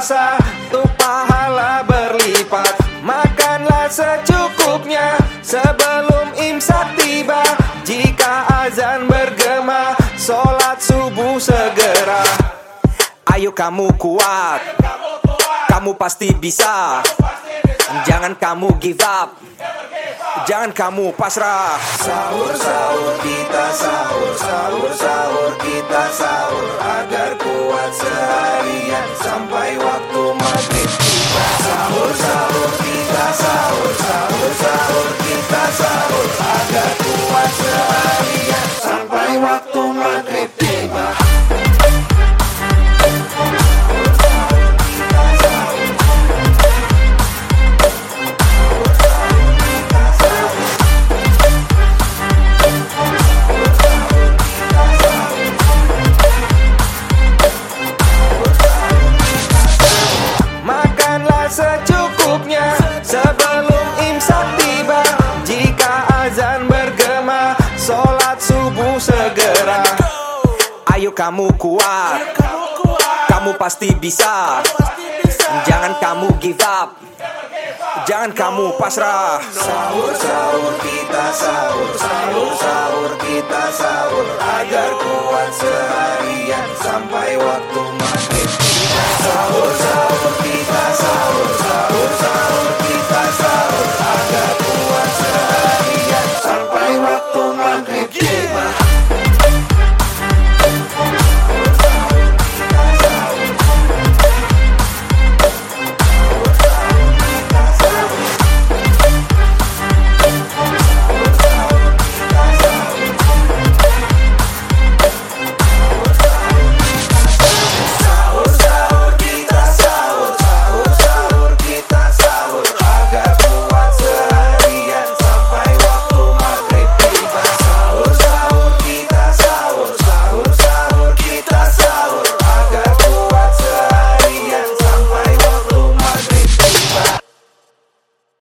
puasa tuh pahala berlipat. Makanlah secukupnya sebelum imsak tiba. Jika azan bergema, sholat subuh segera. Ayo kamu kuat, kamu pasti bisa. Jangan kamu give up, jangan kamu pasrah. Sahur, sahur, kita sahur. Sahur, sahur, kita sahur. Agar kuat seharian sampai waktu maghrib tiba. Sahur, sahur, kita sahur. Sahur, sahur, kita sahur. Agar kuat seharian sampai waktu maghrib tiba. Secukupnya sebelum imsak tiba. Jika azan bergema, sholat subuh segera. Ayo kamu kuat, kamu pasti bisa. Jangan kamu give up, jangan kamu pasrah. Sahur, sahur, kita sahur. Sahur, sahur, kita sahur. Agar kuat seharian sampai waktu maghrib.